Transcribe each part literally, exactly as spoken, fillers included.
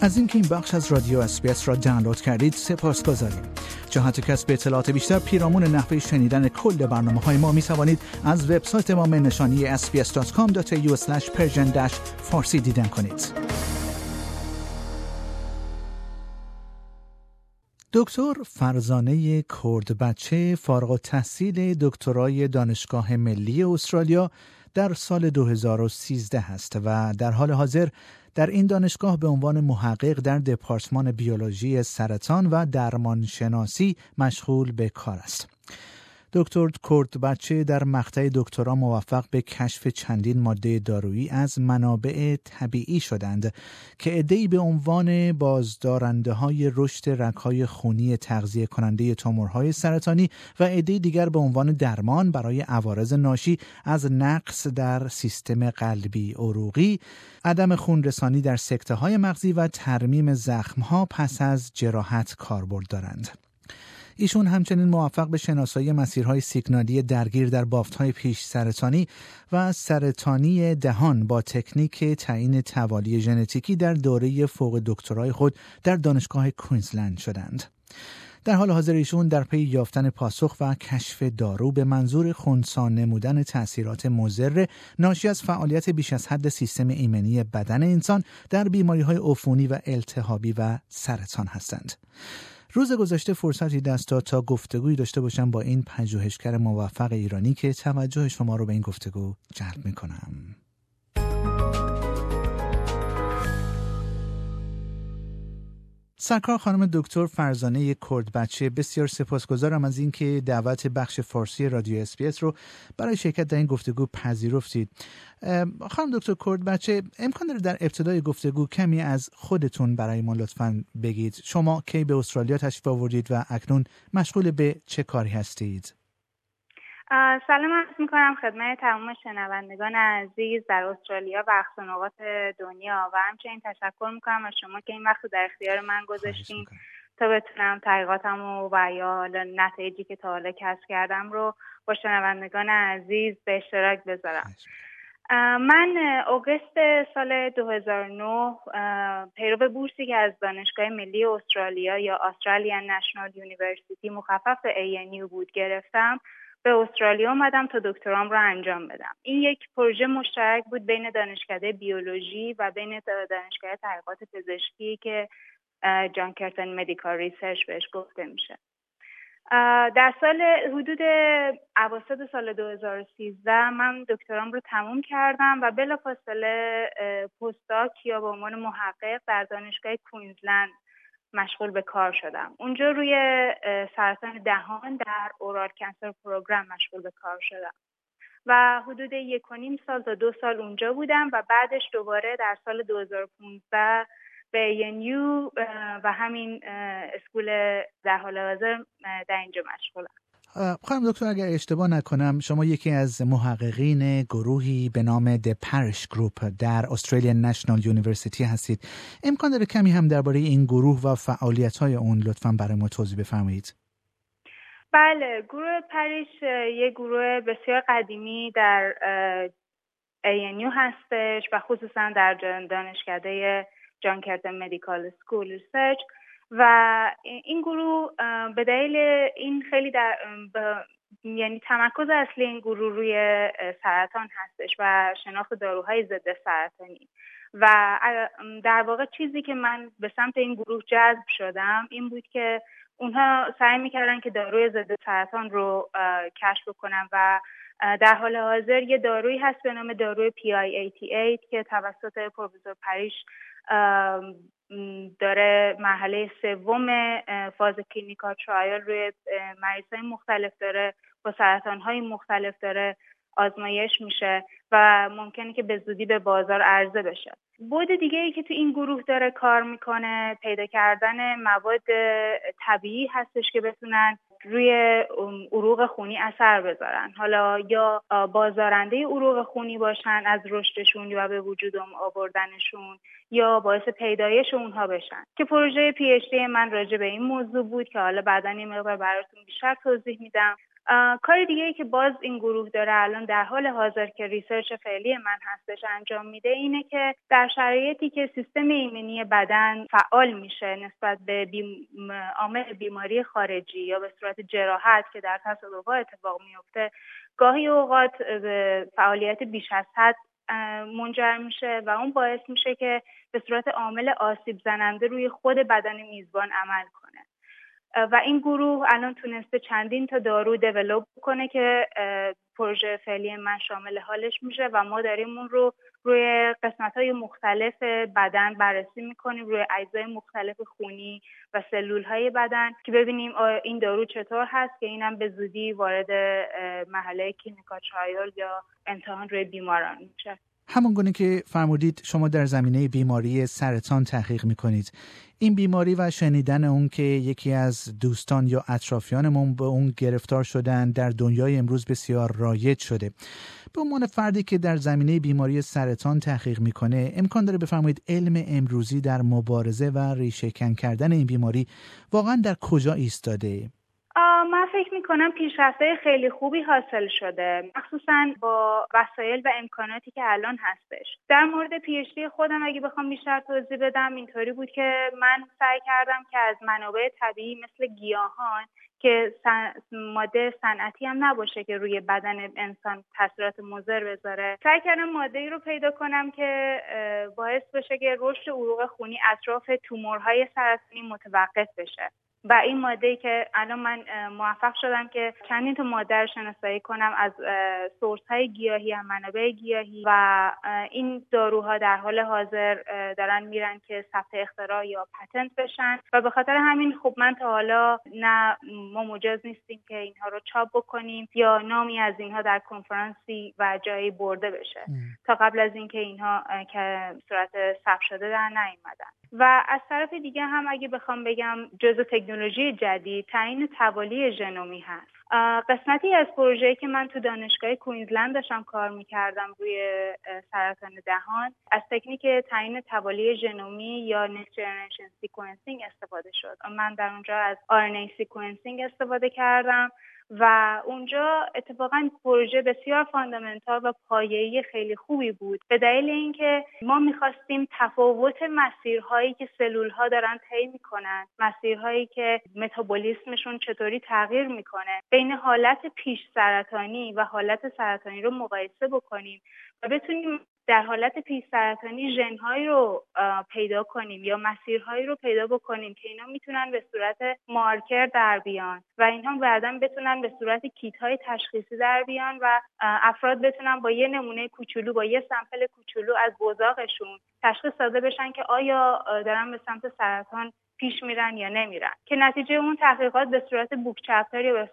از اینکه این بخش از رادیو اس بی اس را دانلود کردید سپاسگزاریم. جهت کسب اطلاعات بیشتر پیرامون نحوه شنیدن کل برنامه‌های ما می‌توانید از وبسایت ما نشانی اس بی اس دات کام دات ای یو اسلش پرژن فارسی دیدن کنید. دکتر فرزانه کردبچه فارغ التحصیل دکترای دانشگاه ملی استرالیا در سال دو هزار و سیزده است و در حال حاضر در این دانشگاه به عنوان محقق در دپارتمان بیولوژی سرطان و درمانشناسی مشغول به کار است. دکتر کردبچه در مقطع دکترا موفق به کشف چندین ماده دارویی از منابع طبیعی شدند که عده‌ای به عنوان بازدارنده های رشد رگ‌های خونی تغذیه کننده تومورهای سرطانی و عده‌ای دیگر به عنوان درمان برای عوارض ناشی از نقص در سیستم قلبی عروقی، عدم خون رسانی در سکته‌های مغزی و ترمیم زخم‌ها پس از جراحت کاربرد دارند. ایشون همچنین موفق به شناسایی مسیرهای سیگنالی درگیر در بافت‌های پیش سرطانی و سرطانی دهان با تکنیک تعیین توالی ژنتیکی در دوره فوق دکترای خود در دانشگاه کوینزلند شدند. در حال حاضر ایشون در پی یافتن پاسخ و کشف دارو به منظور خنثی نمودن تأثیرات مضر ناشی از فعالیت بیش از حد سیستم ایمنی بدن انسان در بیماری‌های عفونی و التهابی و سرطان هستند. روز گذشته فرصتی دست داد تا گفتگویی داشته باشم با این پژوهشگر موفق ایرانی که توجه شما رو به این گفتگو جلب می‌کنم. سرکار خانم دکتر فرزانه کردبچه، بسیار سپاسگزارم از اینکه دعوت بخش فارسی رادیو اس بی اس رو برای شرکت در این گفتگو پذیرفتید. خانم دکتر کردبچه، امکان داره در ابتدای گفتگو کمی از خودتون برای ما لطفاً بگید؟ شما کی به استرالیا تشریف آوردید و اکنون مشغول به چه کاری هستید؟ سلام عرض میکنم خدمت تمام شنوندگان عزیز در استرالیا و اقصا نقاط دنیا و همچنین تشکر میکنم از شما که این وقت در اختیار من گذاشتین تا بتونم تحقیقاتم و یا نتایجی که تا حالا کسب کردم رو با شنوندگان عزیز به اشتراک بذارم. من اوگوست سال دو هزار و نه پیرو بورسی که از دانشگاه ملی استرالیا یا استرالیان نشنال یونیورسیتی مخفف ای ان یو بود گرفتم. به استرالیا اومدم تا دکترام رو انجام بدم. این یک پروژه مشترک بود بین دانشکده بیولوژی و بین دانشکده تحقیقات پزشکی که جان کرتن مدیکال ریسرچ بهش گفته میشه. در سال حدود اواسط سال دو هزار و سیزده من دکترام رو تموم کردم و بلافاصله پستاک یا به عنوان محقق در دانشگاه کوینزلند مشغول به کار شدم. اونجا روی سرطان دهان در اورال کانسر پروگرام مشغول به کار شدم و حدود یک و نیم سال تا دو سال اونجا بودم و بعدش دوباره در سال دو هزار و پانزده به ای ان یو و همین اسکول در حال حاضر در اینجا مشغولم. خانم دکتر، اگر اشتباه نکنم شما یکی از محققین گروهی به نام The Parish Group در Australian National University هستید. امکان داره کمی هم درباره این گروه و فعالیت‌های اون لطفاً برای ما توضیح بفرمایید؟ بله، گروه پریش یک گروه بسیار قدیمی در ای ان یو هستش و خصوصاً در دانشکده جان کرتن مدیکال اسکول ریسرچ و این گروه به دلیل این خیلی در یعنی تمرکز اصلی این گروه روی سرطان هستش و شناخت داروهای ضد سرطانی و در واقع چیزی که من به سمت این گروه جذب شدم این بود که اونها سعی میکردن که داروی ضد سرطان رو کشف کنن و در حال حاضر یه دارویی هست به نام داروی پی آی هشتاد و هشت که توسط پروفسور پریش داره مرحله سوم فاز کلینیکال ترایل روی مریضای مختلف داره با سرطان‌های مختلف داره آزمایش میشه و ممکنه که به زودی به بازار عرضه بشه. بعد دیگه ای که تو این گروه داره کار میکنه پیدا کردن مواد طبیعی هستش که بتونن روی عروق خونی اثر بذارن، حالا یا بازدارنده عروق خونی باشن از رشدشون یا به وجود آوردنشون یا باعث پیدایش اونها بشن که پروژه پی اچ دی من راجع به این موضوع بود که حالا بعداً این مقدار براتون بیشتر توضیح میدم. کار دیگه‌ای که باز این گروه داره الان در حال حاضر که ریسرچ فعلی من هستش انجام میده اینه که در شرایطی که سیستم ایمنی بدن فعال میشه نسبت به بیم... عامل بیماری خارجی یا به صورت جراحت که در تصادف‌ها اتفاق میفته، گاهی اوقات به فعالیت بیش از حد منجر میشه و اون باعث میشه که به صورت عامل آسیب زننده روی خود بدن میزبان عمل کنه و این گروه الان تونسته چندین تا دارو دیولوب کنه که پروژه فعلی من شامل حالش میشه و ما داریم اون رو روی قسمت‌های مختلف بدن بررسی میکنیم، روی اجزای مختلف خونی و سلول‌های بدن که ببینیم این دارو چطور هست که اینم به زودی وارد مرحله کلینیکال ترایل یا امتحان روی بیماران میشه. همون گونه که فرمودید شما در زمینه بیماری سرطان تحقیق میکنید. این بیماری و شنیدن اون که یکی از دوستان یا اطرافیانمون به اون گرفتار شدن در دنیای امروز بسیار رایج شده. به عنوان فردی که در زمینه بیماری سرطان تحقیق میکنه، امکان داره بفرمایید علم امروزی در مبارزه و ریشه‌کن کردن این بیماری واقعا در کجا ایستاده؟ من فکر میکنم پیشرفت‌های خیلی خوبی حاصل شده، مخصوصاً با وسایل و امکاناتی که الان هستش. در مورد پی اچ دی خودم اگه بخوام بیشتر توضیح بدم اینطوری بود که من سعی کردم که از منابع طبیعی مثل گیاهان که سن... ماده صنعتی هم نباشه که روی بدن انسان تاثیرات مضر بذاره، سعی کردم ماده‌ای رو پیدا کنم که باعث بشه که رشد عروق خونی اطراف تومورهای سرطانی متوقف بشه. و این ماده‌ای که الان من موفق شدم که چندین تا ماده رو شناسایی کنم از سورس‌های گیاهی هم منابع گیاهی و این داروها در حال حاضر دارن میرن که ثبت اختراع یا پتنت بشن و به خاطر همین خب من تا حالا نه ما مجاز نیستیم که اینها رو چاپ بکنیم یا نامی از اینها در کنفرانسی و جایی برده بشه ام. تا قبل از اینکه اینها که صورت ثبت شده در نیومدن. و از طرف دیگه هم اگه بخوام بگم جزء تکنولوژی جدید تعیین توالی ژنومی هست. قسمتی از پروژه‌ای که من تو دانشگاه کوینزلند داشتم کار می‌کردم روی سرطان دهان از تکنیک تعیین توالی ژنومی یا next generation sequencing استفاده شد. من در اونجا از آر ان ای sequencing استفاده کردم و اونجا اتفاقا پروژه بسیار فاندامنتال و پایه‌ای خیلی خوبی بود به دلیل اینکه ما می‌خواستیم تفاوت مسیرهایی که سلول‌ها دارن طی می‌کنن، مسیرهایی که متابولیسمشون چطوری تغییر می‌کنه، بین حالت پیش سرطانی و حالت سرطانی رو مقایسه بکنیم و بتونیم در حالت پیش سرطانی ژن‌هایی رو پیدا کنیم یا مسیرهایی رو پیدا بکنیم که اینا میتونن به صورت مارکر در بیان و اینها بعداً بتونن به صورت کیت‌های تشخیصی در بیان و افراد بتونن با یه نمونه کوچولو با یه سمپل کوچولو از بزاقشون تشخیص داده بشن که آیا دارن به سمت سرطان پیش میرن یا نمیرن، که نتیجه اون تحقیقات به صورت بوک چپتر یا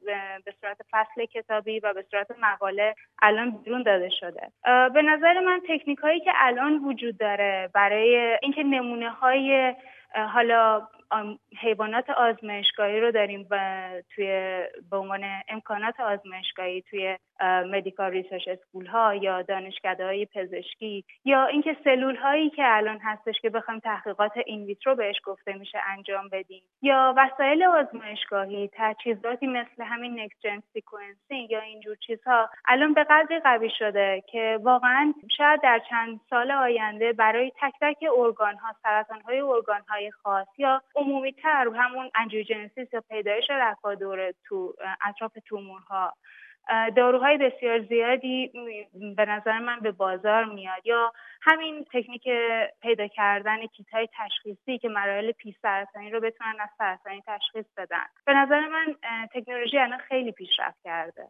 به صورت فصل کتابی و به صورت مقاله الان بیرون داده شده. به نظر من تکنیک هایی که الان وجود داره برای اینکه نمونه های حالا حیوانات آزمایشگاهی رو داریم توی به عنوان امکانات آزمایشگاهی توی مدیکال ریسرچ اسکول ها یا دانشکده‌های پزشکی یا اینکه سلول هایی که الان هستش که بخوایم تحقیقات این ویترو بهش گفته میشه انجام بدیم یا وسایل آزمایشگاهی، تجهیزاتی مثل همین نکست جن سیکونسینگ یا اینجور چیزها الان به قدری قوی شده که واقعا شاید در چند سال آینده برای تک تک ارگان ها، سرطان های ارگان های خاص یا عمومی تر همون انجیوجنسیس یا پیدایش رفادور تو اطراف تومورها داروهای بسیار زیادی به نظر من به بازار میاد یا همین تکنیک پیدا کردن کیت‌های تشخیصی که مراحل پیش سرطانی رو بتونن از سرطانی تشخیص بدن. به نظر من تکنولوژی الان خیلی پیشرفت کرده.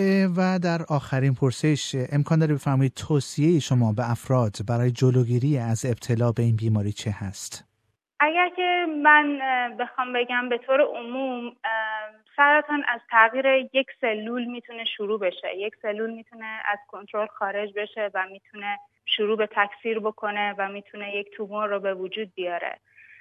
و در آخرین پرسش امکان داره بفرمایید توصیه شما به افراد برای جلوگیری از ابتلا به این بیماری چه هست؟ اگر که من بخوام بگم به طور عموم سرطان از تغییر یک سلول میتونه شروع بشه. یک سلول میتونه از کنترل خارج بشه و میتونه شروع به تکثیر بکنه و میتونه یک تومور رو به وجود بیاره.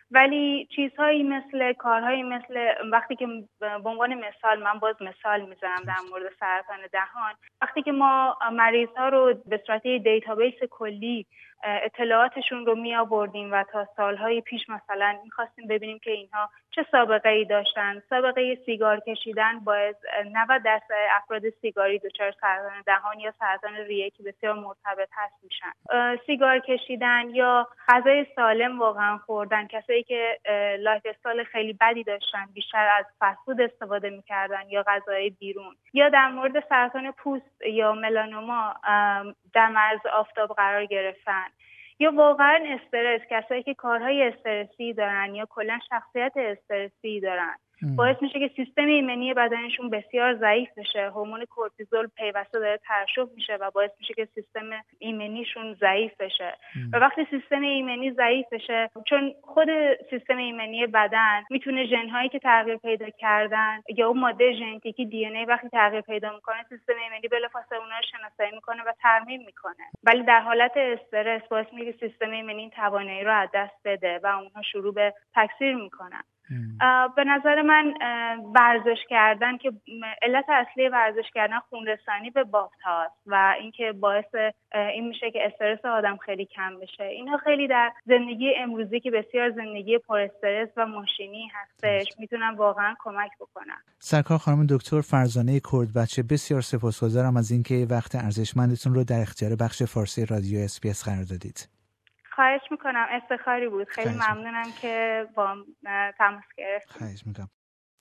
ولی چیزهایی مثل کارهایی مثل وقتی که به عنوان مثال من باز مثال میزنم در مورد سرطان دهان، وقتی که ما مریض ها رو به صورت دیتابیس کلی اطلاعاتشون رو می آوردیم و تا سالهای پیش مثلا می‌خواستیم ببینیم که اینها چه سابقه‌ای داشتن. سابقه سیگار کشیدن باعث نود درصد افراد سیگاری دچار سرطان دهان یا سرطان ریه که بسیار مرتبط هست میشن. سیگار کشیدن یا غذای سالم واقعا خوردن، کسایی که لایف استایل خیلی بدی داشتن، بیشتر از فست فود استفاده می‌کردن یا غذای بیرون، یا در مورد سرطان پوست یا ملانوما در معرض آفتاب قرار گرفتن، یا واقعا استرس، کسایی که کارهای استرسی دارن یا کلا شخصیت استرسی دارن باعث میشه که سیستم ایمنی بدنشون بسیار ضعیف بشه. هورمون کورتیزول پیوسته داره ترشح میشه و باعث میشه که سیستم ایمنیشون ضعیف بشه. و وقتی سیستم ایمنی ضعیف بشه، چون خود سیستم ایمنی بدن میتونه ژن‌هایی که تغییر پیدا کردن یا اون ماده ژنتیکی دی ان ای وقتی تغییر پیدا میکنه، سیستم ایمنی بلافاصله اونها رو شناسایی میکنه و ترمیم میکنه. ولی در حالت استرس باعث میشه که سیستم ایمنی این توانایی رو از دست بده و اونها شروع به تکثیر میکنن. به نظر من ورزش کردن که علت اصلی ورزش کردن خونرسانی به بافت هاست و اینکه باعث این میشه که استرس آدم خیلی کم بشه. اینها خیلی در زندگی امروزی که بسیار زندگی پر استرس و ماشینی هستش میتونن واقعا کمک بکنن. سرکار خانم دکتر فرزانه کردبچه، بسیار سپاسگزارم از اینکه وقت ارزشمندتون رو در اختیار بخش فارسی رادیو اس بی اس قرار دادید. خواهش میکنم، افتخاری بود. خیلی ممنونم که با تماس گرفتید. خواهش میکنم.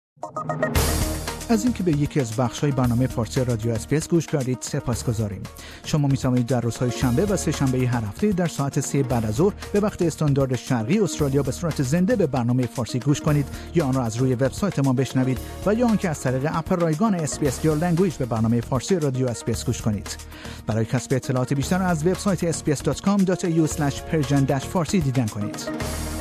از اینکه به یکی از بخش‌های برنامه فارسی رادیو اس بی اس گوش کردید سپاسگزاریم. شما می‌توانید در روزهای شنبه و سه شنبه هر هفته در ساعت سه بعد از ظهر به وقت استاندارد شرقی استرالیا به صورت زنده به برنامه فارسی گوش کنید یا آن را از روی وبسایت ما بشنوید و یا آنکه از طریق اپ رایگان اس بی اس Your Language به برنامه فارسی رادیو اس بی اس گوش کنید. برای کسب اطلاعات بیشتر از وبسایت اس بی اس دات کام دات ای یو اسلش پرژن داش فارسی دیدن کنید.